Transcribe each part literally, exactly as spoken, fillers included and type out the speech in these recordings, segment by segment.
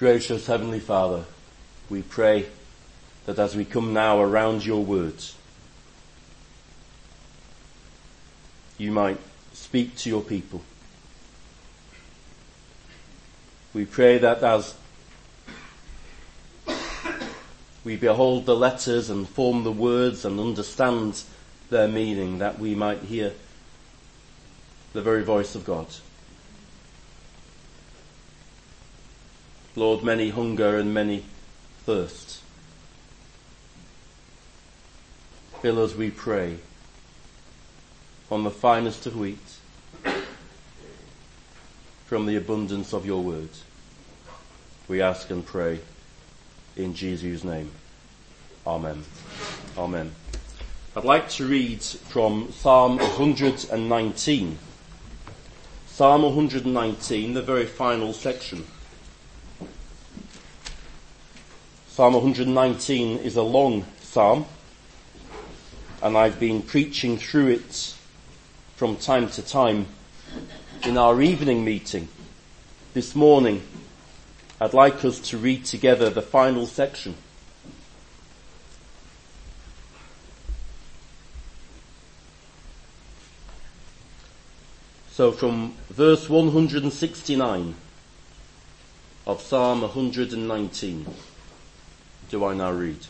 Gracious Heavenly Father, we pray that as we come now around your words, you might speak to your people. We pray that as we behold the letters and form the words and understand their meaning, that we might hear the very voice of God. Lord, many hunger and many thirst. Fill us, we pray, on the finest of wheat, from the abundance of your word. We ask and pray in Jesus' name. Amen. Amen. I'd like to read from Psalm one hundred nineteen. Psalm one hundred nineteen, the very final section. Psalm one hundred nineteen is a long psalm, and I've been preaching through it from time to time in our evening meeting. This morning, I'd like us to read together the final section. So from verse one hundred sixty-nine of Psalm one hundred nineteen, do I now read?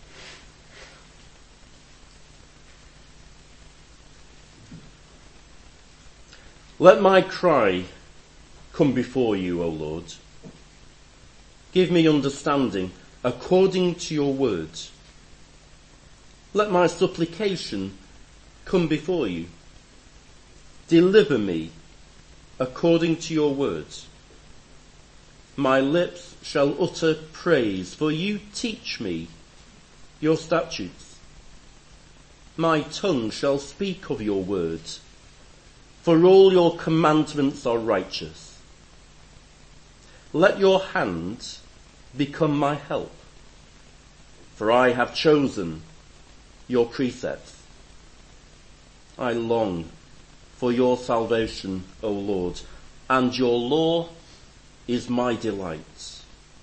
Let my cry come before you, O Lord. Give me understanding according to your words. Let my supplication come before you. Deliver me according to your words. My lips shall utter praise, for you teach me your statutes. My tongue shall speak of your words, for all your commandments are righteous. Let your hand become my help, for I have chosen your precepts. I long for your salvation, O Lord, and your law is my delight.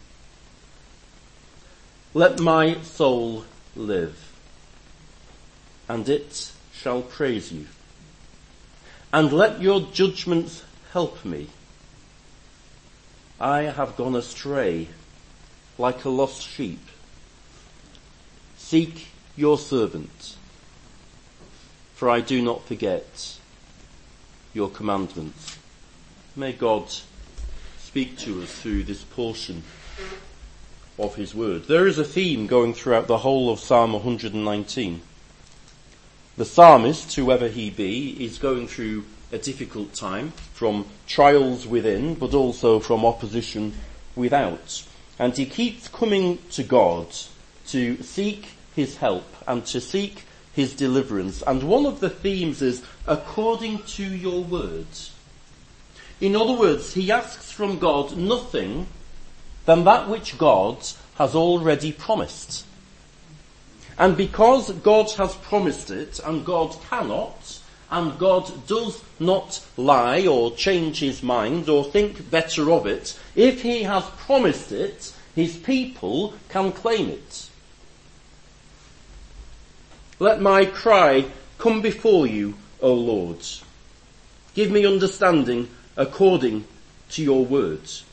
Let my soul live, and it shall praise you. And let your judgments help me. I have gone astray like a lost sheep. Seek your servant, for I do not forget your commandments. May God speak to us through this portion of his word. There is a theme going throughout the whole of Psalm one hundred nineteen. The psalmist, whoever he be, is going through a difficult time from trials within, but also from opposition without. And he keeps coming to God to seek his help and to seek his deliverance. And one of the themes is according to your words. In other words, he asks from God nothing than that which God has already promised. And because God has promised it, and God cannot, and God does not lie or change his mind or think better of it, if he has promised it, his people can claim it. Let my cry come before you, O Lord. Give me understanding according to your words.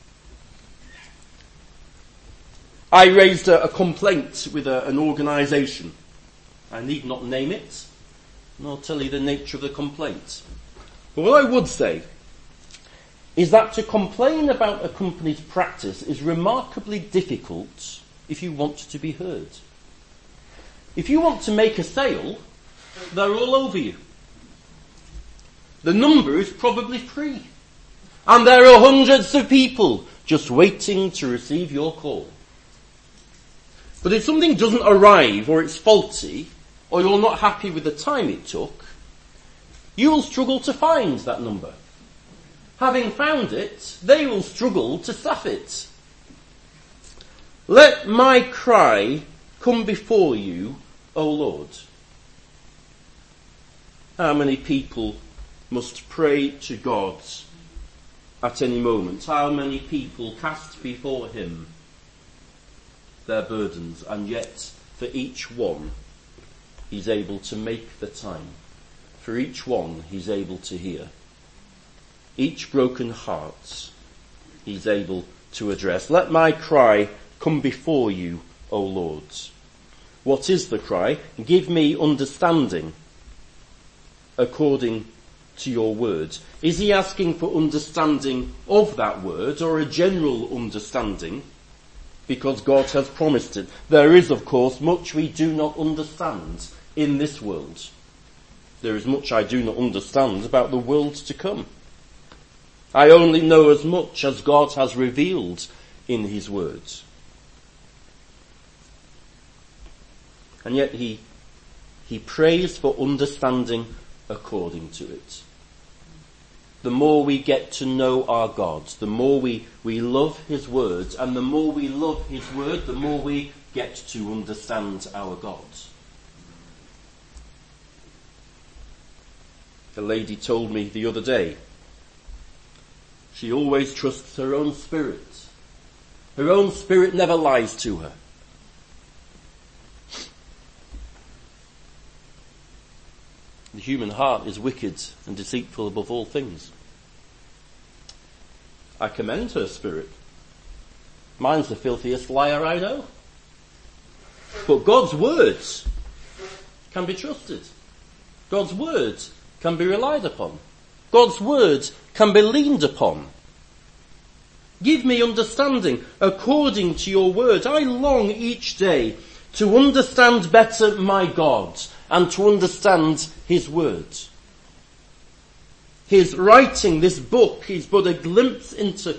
I raised a, a complaint with a, an organisation. I need not name it, nor tell you the nature of the complaint. But what I would say is that to complain about a company's practice is remarkably difficult if you want to be heard. If you want to make a sale, they're all over you. The number is probably three. And there are hundreds of people just waiting to receive your call. But if something doesn't arrive, or it's faulty, or you're not happy with the time it took, you will struggle to find that number. Having found it, they will struggle to staff it. Let my cry come before you, O Lord. How many people must pray to God at any moment. How many people cast before him their burdens, and yet for each one he's able to make the time. For each one he's able to hear. Each broken heart he's able to address. Let my cry come before you, O Lord. What is the cry? Give me understanding according to your word. Is he asking for understanding of that word, or a general understanding? Because God has promised it. There is, of course, much we do not understand in this world. There is much I do not understand about the world to come. I only know as much as God has revealed in his words. And yet he, he prays for understanding according to it. The more we get to know our God, the more we, we love his words, and the more we love his word, the more we get to understand our God. A lady told me the other day, she always trusts her own spirit. Her own spirit never lies to her. The human heart is wicked and deceitful above all things. I commend her spirit. Mine's the filthiest liar I know. But God's words can be trusted. God's words can be relied upon. God's words can be leaned upon. Give me understanding according to your word. I long each day to understand better my God and to understand his words. His writing this book is but a glimpse into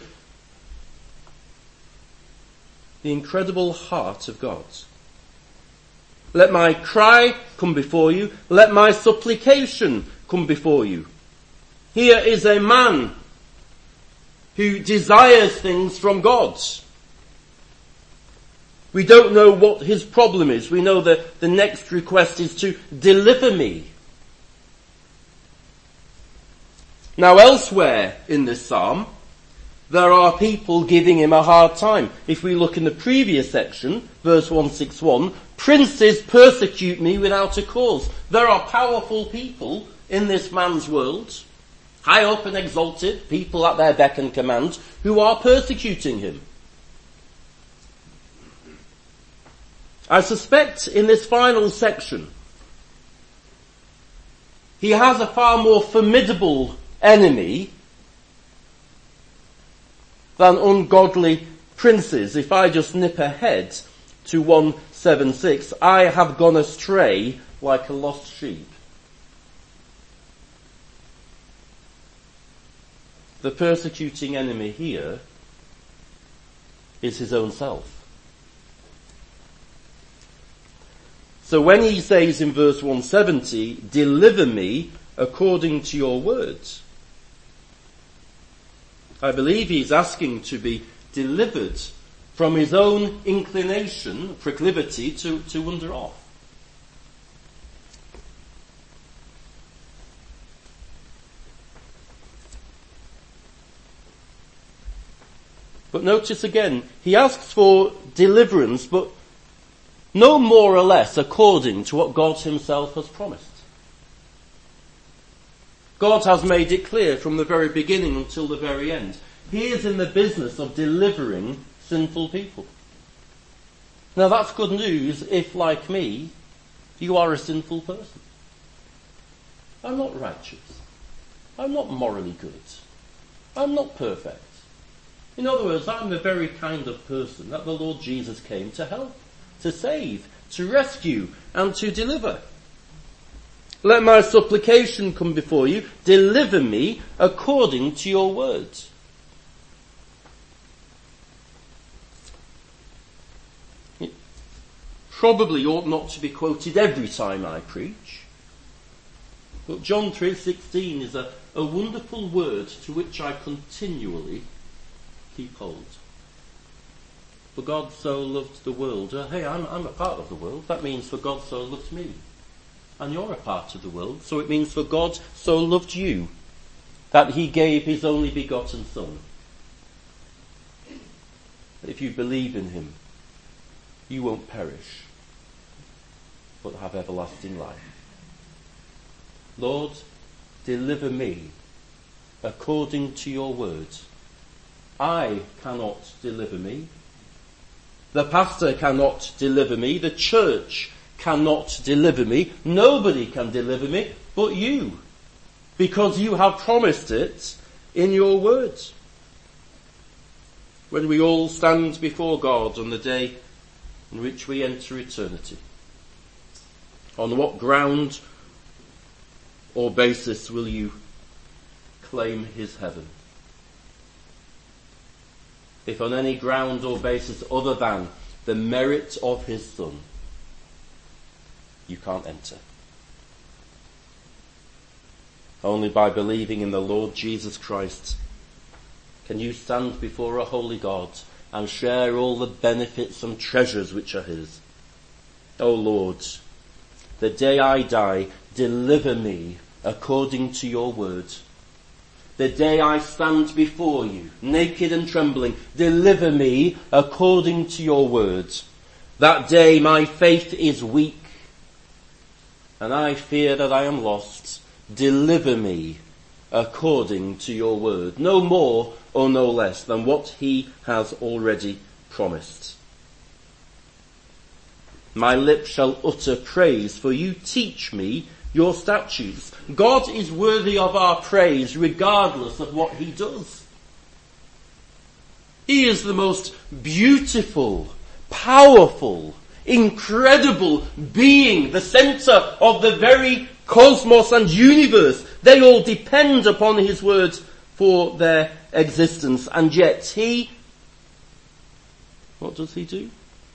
the incredible heart of God. Let my cry come before you. Let my supplication come before you. Here is a man who desires things from God. We don't know what his problem is. We know that the next request is to deliver me. Now elsewhere in this psalm, there are people giving him a hard time. If we look in the previous section, verse one sixty-one, princes persecute me without a cause. There are powerful people in this man's world, high up and exalted, people at their beck and command, who are persecuting him. I suspect in this final section, he has a far more formidable enemy than ungodly princes. If I just nip ahead to one seventy-six, I have gone astray like a lost sheep. The persecuting enemy here is his own self. So when he says in verse one seventy, deliver me according to your words, I believe he's asking to be delivered from his own inclination, proclivity to, to wander off. But notice again, he asks for deliverance, but no more or less according to what God himself has promised. God has made it clear from the very beginning until the very end. He is in the business of delivering sinful people. Now that's good news if, like me, you are a sinful person. I'm not righteous. I'm not morally good. I'm not perfect. In other words, I'm the very kind of person that the Lord Jesus came to help, to save, to rescue, and to deliver. Let my supplication come before you. Deliver me according to your words. It probably ought not to be quoted every time I preach. But John three sixteen is a, a wonderful word to which I continually keep hold. For God so loved the world. Uh, hey, I'm, I'm a part of the world. That means for God so loved me. And you're a part of the world, so it means for God so loved you, that he gave his only begotten Son. If you believe in him, you won't perish, but have everlasting life. Lord, deliver me according to your word. I cannot deliver me. The pastor cannot deliver me. The church cannot deliver me. Nobody can deliver me but you, because you have promised it in your word. When we all stand before God on the day in which we enter eternity, on what ground or basis will you claim his heaven? If on any ground or basis other than the merit of his Son, you can't enter. Only by believing in the Lord Jesus Christ can you stand before a holy God and share all the benefits and treasures which are his. O Lord, the day I die, deliver me according to your word. The day I stand before you, naked and trembling, deliver me according to your word. That day my faith is weak, and I fear that I am lost. Deliver me according to your word. No more or no less than what he has already promised. My lips shall utter praise, for you teach me your statutes. God is worthy of our praise regardless of what he does. He is the most beautiful, powerful, incredible being, the centre of the very cosmos and universe. They all depend upon his words for their existence. And yet he, what does he do?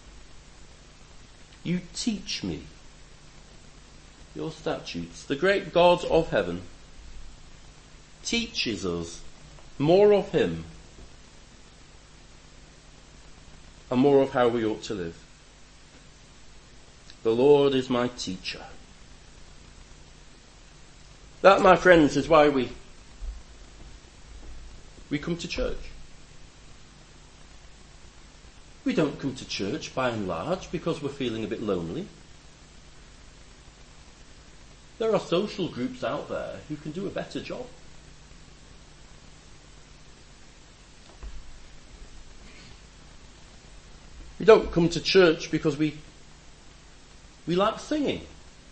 You teach me your statutes. The great God of heaven teaches us more of him and more of how we ought to live. The Lord is my teacher. That, my friends, is why we we come to church. We don't come to church by and large because we're feeling a bit lonely. There are social groups out there who can do a better job. We don't come to church because we we like singing.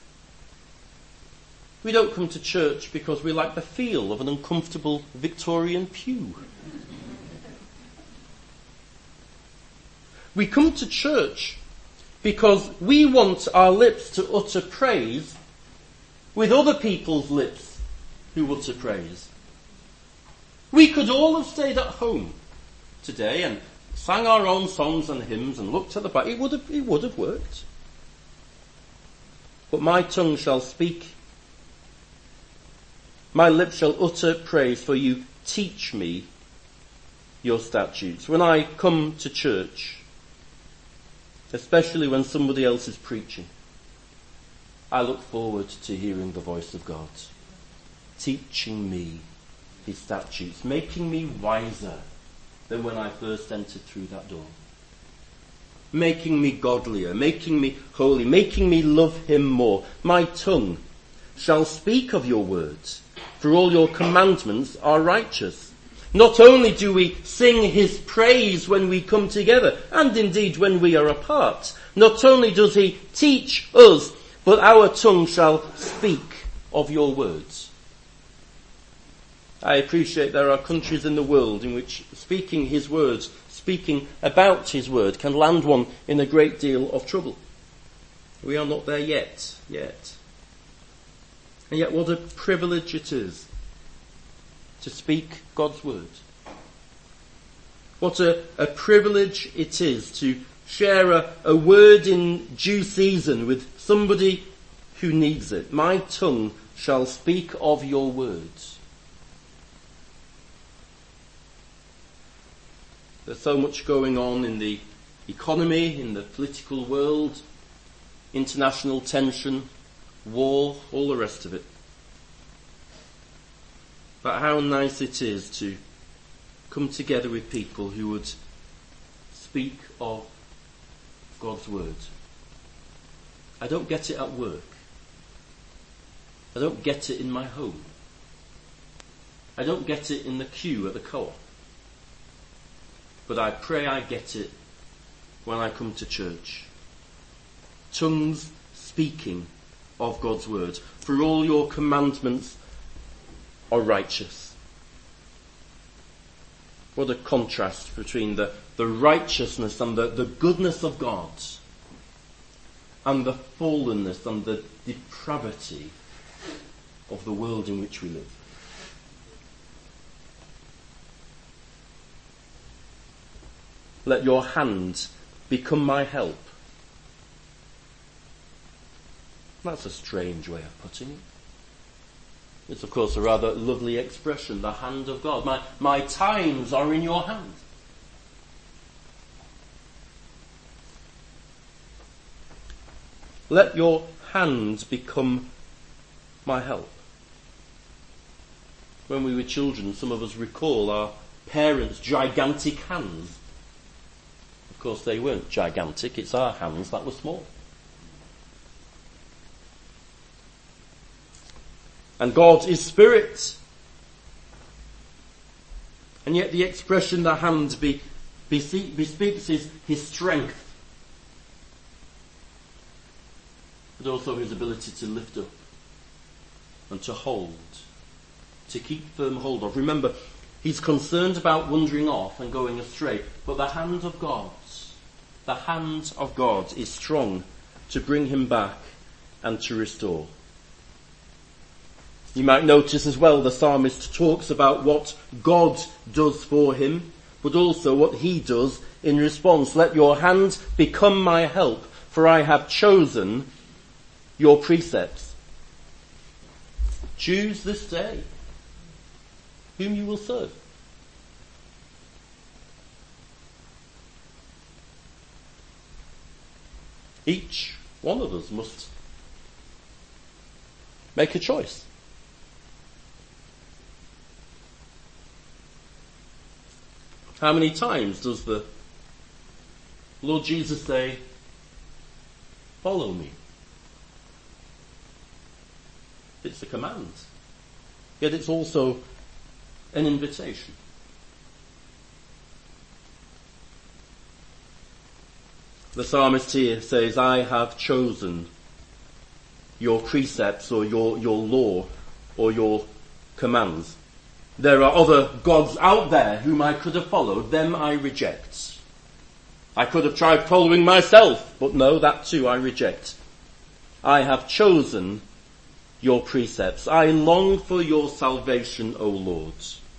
We don't come to church because we like the feel of an uncomfortable Victorian pew. We come to church because we want our lips to utter praise with other people's lips who utter praise. We could all have stayed at home today and sang our own songs and hymns and looked at the Bible. It would have, it would have worked. But my tongue shall speak. My lips shall utter praise, for you teach me your statutes. When I come to church, especially when somebody else is preaching, I look forward to hearing the voice of God, teaching me his statutes, making me wiser than when I first entered through that door, making me godlier, making me holy, making me love him more. My tongue shall speak of your words, for all your commandments are righteous. Not only do we sing his praise when we come together, and indeed when we are apart, not only does he teach us, but our tongue shall speak of your words. I appreciate there are countries in the world in which speaking his words, speaking about his word, can land one in a great deal of trouble. We are not there yet, yet. And yet what a privilege it is to speak God's word. What a, a privilege it is to share a, a word in due season with somebody who needs it. My tongue shall speak of your words. There's so much going on in the economy, in the political world, international tension, war, all the rest of it. But how nice it is to come together with people who would speak of God's word. I don't get it at work. I don't get it in my home. I don't get it in the queue at the co-op. But I pray I get it when I come to church. Tongues speaking of God's word. For all your commandments are righteous. What a contrast between the, the righteousness and the, the goodness of God and the fallenness and the depravity of the world in which we live. Let your hand become my help. That's a strange way of putting it. It's of course a rather lovely expression, the hand of God. My, my times are in your hand. Let your hand become my help. When we were children, some of us recall our parents' gigantic hands. Of course they weren't gigantic, it's our hands that were small. And God is spirit. And yet the expression the hand be, be, bespeaks his, his strength. But also his ability to lift up and to hold, to keep firm hold of. Remember, he's concerned about wandering off and going astray. But the hand of God, the hand of God is strong to bring him back and to restore. You might notice as well the psalmist talks about what God does for him, but also what he does in response. Let your hand become my help, for I have chosen your precepts. Choose this day whom you will serve. Each one of us must make a choice. How many times does the Lord Jesus say, follow me? It's a command. Yet it's also an invitation. The psalmist here says, I have chosen your precepts or your, your law or your commands. There are other gods out there whom I could have followed. Them I reject. I could have tried following myself, but no, that too I reject. I have chosen your precepts. I long for your salvation, O Lord.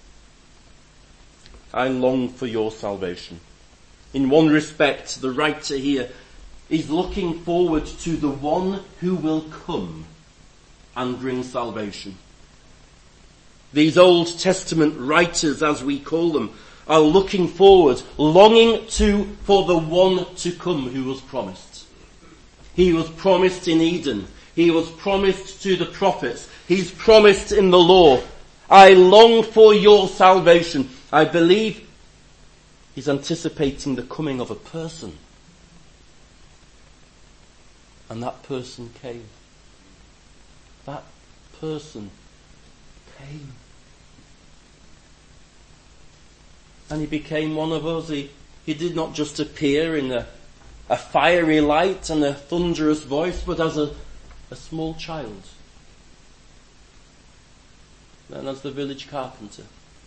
I long for your salvation. In one respect, the writer here is looking forward to the one who will come and bring salvation. These Old Testament writers, as we call them, are looking forward, longing to, for the one to come who was promised. He was promised in Eden. He was promised to the prophets. He's promised in the law. I long for your salvation. I believe he's anticipating the coming of a person. And that person came. That person came. And he became one of us. He, he did not just appear in a, a fiery light and a thunderous voice, but as a, a small child. Then as the village carpenter.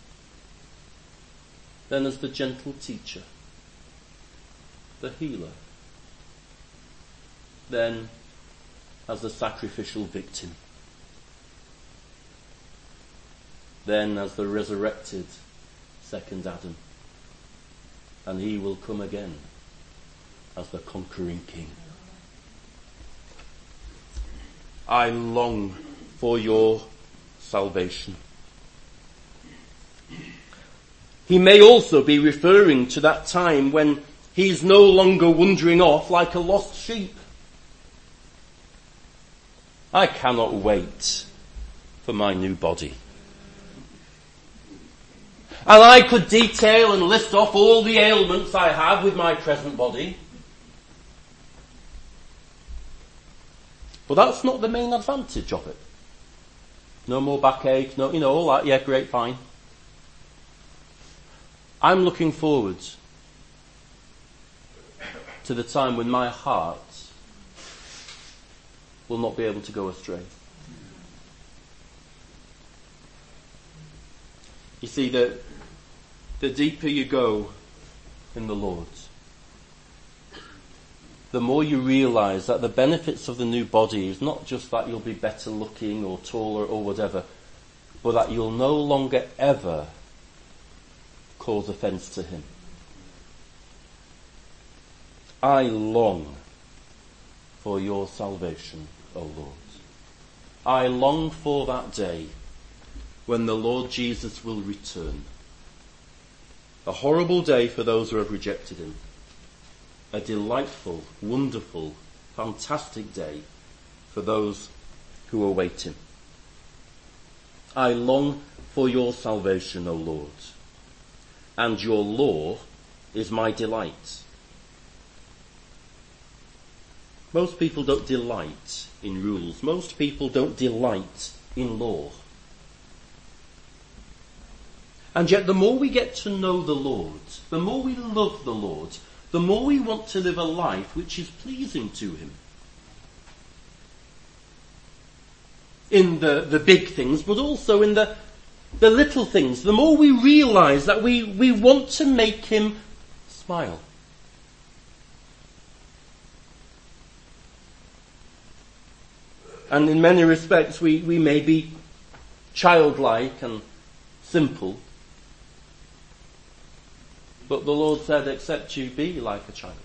Then as the gentle teacher. The healer. Then as the sacrificial victim. Then as the resurrected second Adam. And he will come again as the conquering king. I long for your salvation. He may also be referring to that time when he's no longer wandering off like a lost sheep. I cannot wait for my new body. And I could detail and list off all the ailments I have with my present body. But that's not the main advantage of it. No more backache, no, you know, all that, yeah, great, fine. I'm looking forward to the time when my heart will not be able to go astray. You see, the, the deeper you go in the Lord, the more you realise that the benefits of the new body is not just that you'll be better looking or taller or whatever, but that you'll no longer ever cause offence to him. I long for your salvation, O Lord. I long for that day when the Lord Jesus will return. A horrible day for those who have rejected him. A delightful, wonderful, fantastic day for those who await him. I long for your salvation, O Lord, and your law is my delight. Most people don't delight in rules. Most people don't delight in law. And yet the more we get to know the Lord, the more we love the Lord, the more we want to live a life which is pleasing to him. In the, the big things, but also in the, the little things. The more we realise that we, we want to make him smile. And in many respects we, we may be childlike and simple. But the Lord said, except you be like a child,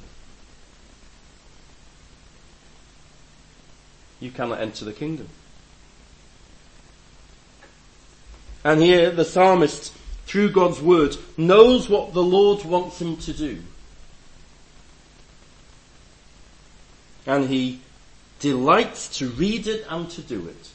you cannot enter the kingdom. And here the psalmist, through God's word, knows what the Lord wants him to do. And he delights to read it and to do it.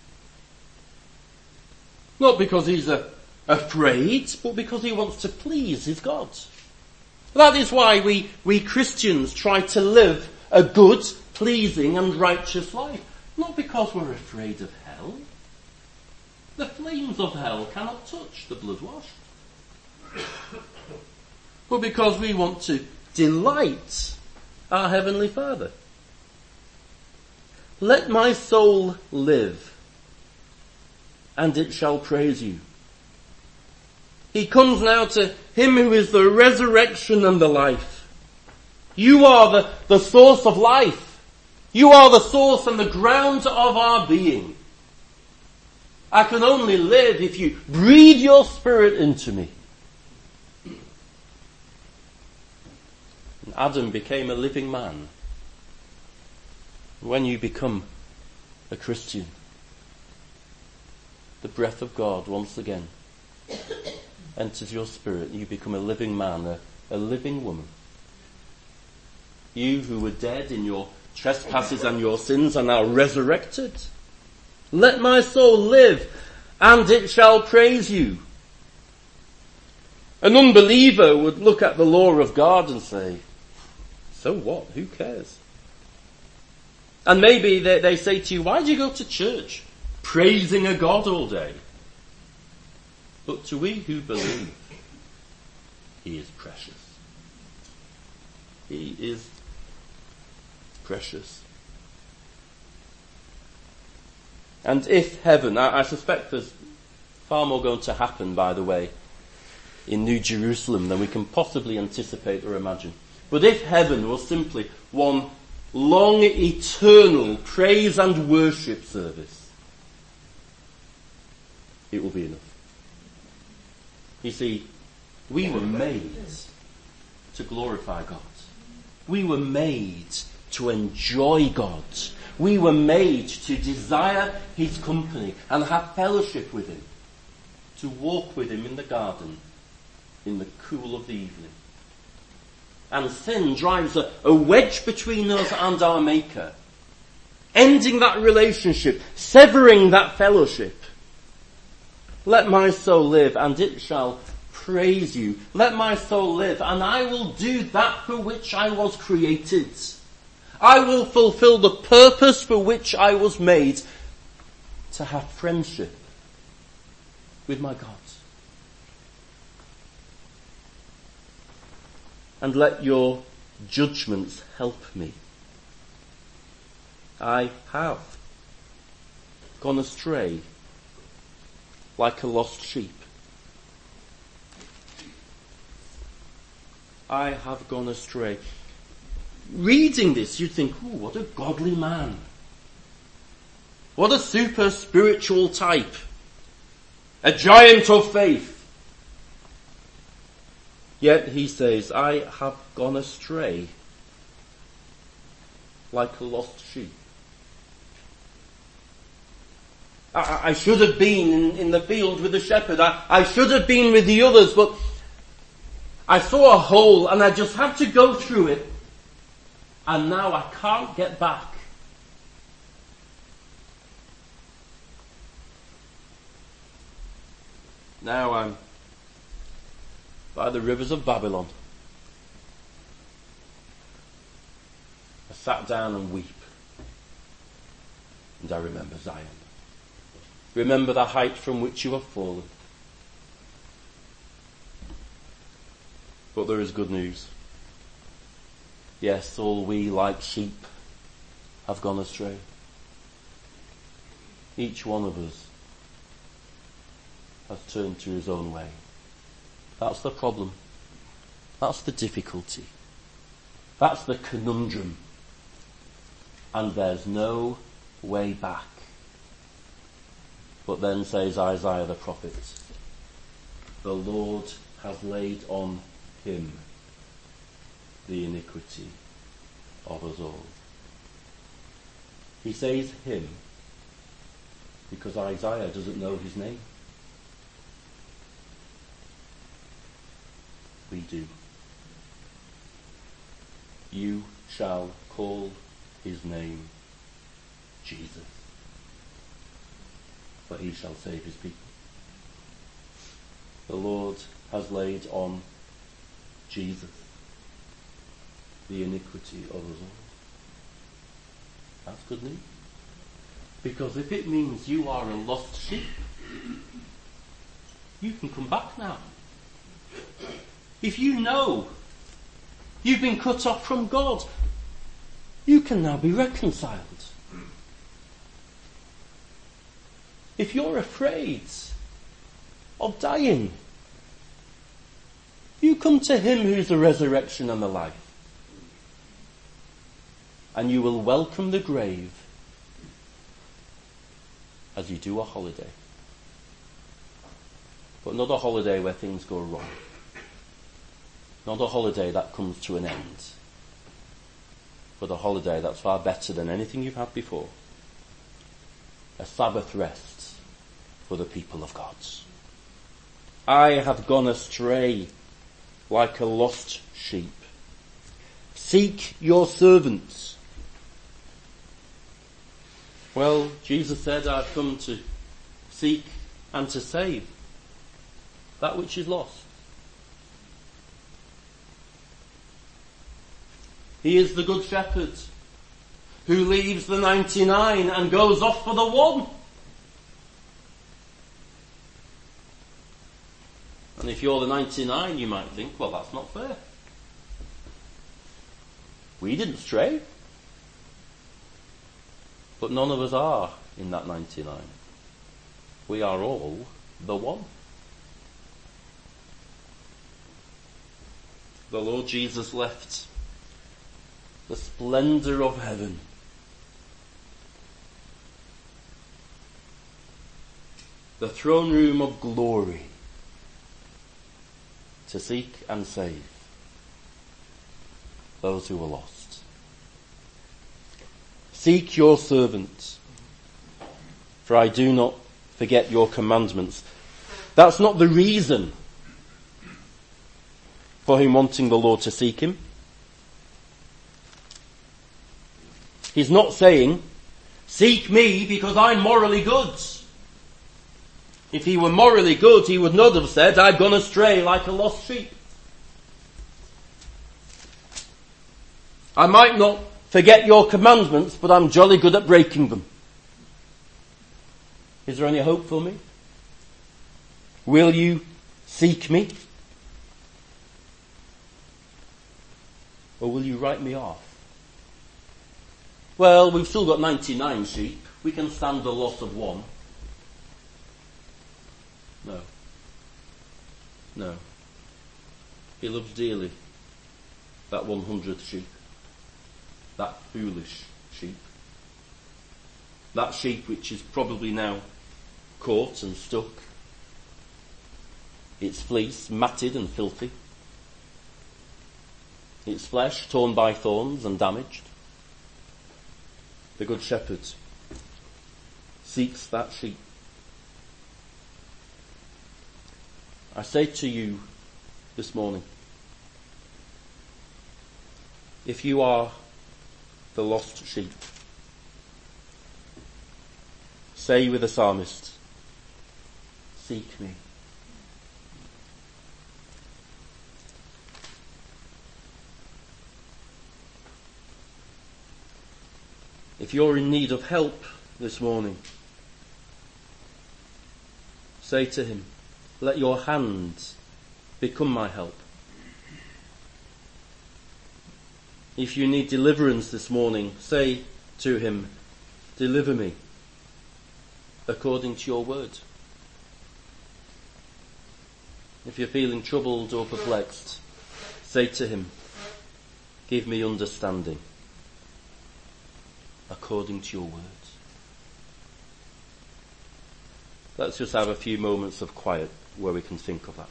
Not because he's a afraid, but because he wants to please his God. That is why we, we Christians try to live a good, pleasing and righteous life. Not because we're afraid of hell. The flames of hell cannot touch the blood-washed. But because we want to delight our Heavenly Father. Let my soul live, and it shall praise you. He comes now to him who is the resurrection and the life. You are the, the source of life. You are the source and the ground of our being. I can only live if you breathe your spirit into me. And Adam became a living man. When you become a Christian, the breath of God once again enters your spirit. You become a living man, a, a living woman. You who were dead in your trespasses and your sins are now resurrected. Let my soul live, and it shall praise you. An unbeliever would look at the law of God and say, so what? Who cares? And maybe they, they say to you, why do you go to church? Praising a God all day. But to we who believe, he is precious. He is precious. And if heaven, I, I suspect there's far more going to happen, by the way, in New Jerusalem than we can possibly anticipate or imagine. But if heaven was simply one long, eternal praise and worship service, it will be enough. You see, we were made to glorify God. We were made to enjoy God. We were made to desire his company and have fellowship with him, to walk with him in the garden in the cool of the evening. And sin drives a, a wedge between us and our Maker, ending that relationship, severing that fellowship. Let my soul live, and it shall praise you. Let my soul live, and I will do that for which I was created. I will fulfill the purpose for which I was made, to have friendship with my God. And let your judgments help me. I have gone astray like a lost sheep. I have gone astray. Reading this, you'd think, oh, what a godly man. What a super spiritual type. A giant of faith. Yet he says, I have gone astray like a lost sheep. I, I should have been in, in the field with the shepherd. I, I should have been with the others, but I saw a hole and I just had to go through it. And now I can't get back. Now I'm by the rivers of Babylon. I sat down and weep. And I remember Zion. Remember the height from which you have fallen. But there is good news. Yes, all we like sheep have gone astray. Each one of us has turned to his own way. That's the problem. That's the difficulty. That's the conundrum. And there's no way back. But then says Isaiah the prophet, the Lord has laid on him the iniquity of us all. He says him because Isaiah doesn't know his name. We do. You shall call his name Jesus, for he shall save his people. The Lord has laid on Jesus the iniquity of us all. That's good news. Because if it means you are a lost sheep, you can come back now. If you know you've been cut off from God, you can now be reconciled. If you're afraid of dying, you come to him who's the resurrection and the life. And you will welcome the grave as you do a holiday. But not a holiday where things go wrong. Not a holiday that comes to an end. But a holiday that's far better than anything you've had before. A Sabbath rest for the people of God. I have gone astray like a lost sheep. Seek your servants. Well, Jesus said, I've come to seek and to save that which is lost. He is the good shepherd who leaves the ninety-nine and goes off for the one. And if you're the ninety-nine, you might think, well, that's not fair. We didn't stray. But none of us are in that ninety-nine. We are all the one. The Lord Jesus left the splendour of heaven the throne room of glory to seek and save those who were lost. Seek your servant, for I do not forget your commandments. That's not the reason for him wanting the Lord to seek him. He's not saying, seek me because I'm morally good. If he were morally good, he would not have said, I've gone astray like a lost sheep. I might not forget your commandments, but I'm jolly good at breaking them. Is there any hope for me? Will you seek me? Or will you write me off? Well, we've still got ninety-nine sheep. We can stand the loss of one. No. No. He loves dearly that one hundredth sheep. That foolish sheep. That sheep which is probably now caught and stuck. Its fleece matted and filthy. Its flesh torn by thorns and damaged. The Good Shepherd seeks that sheep. I say to you this morning, if you are the lost sheep, say with the psalmist, seek me. If you're in need of help this morning, say to him, let your hands become my help. If you need deliverance this morning, say to him, deliver me according to your word. If you're feeling troubled or perplexed, say to him, give me understanding according to your words. Let's just have a few moments of quiet where we can think of that.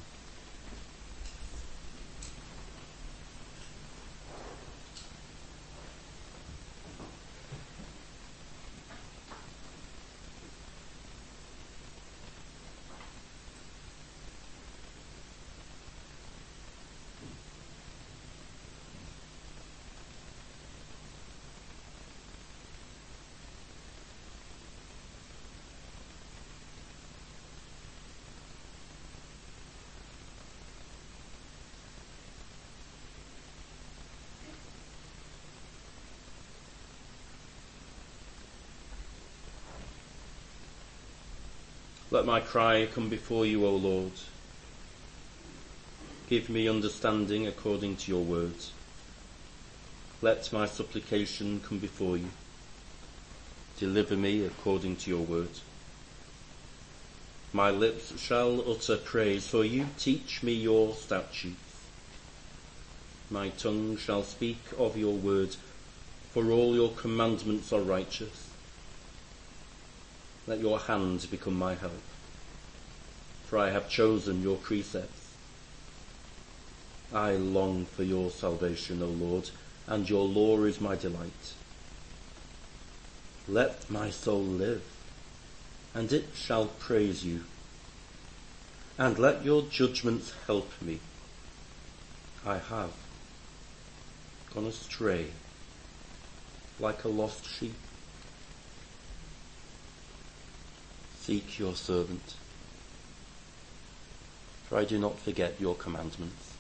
Let my cry come before you, O Lord. Give me understanding according to your words. Let my supplication come before you. Deliver me according to your word. My lips shall utter praise, for you teach me your statutes. My tongue shall speak of your word, for all your commandments are righteous. Let your hand become my help, for I have chosen your precepts. I long for your salvation, O Lord, and your law is my delight. Let my soul live, and it shall praise you. And let your judgments help me. I have gone astray like a lost sheep. Seek your servant, for I do not forget your commandments.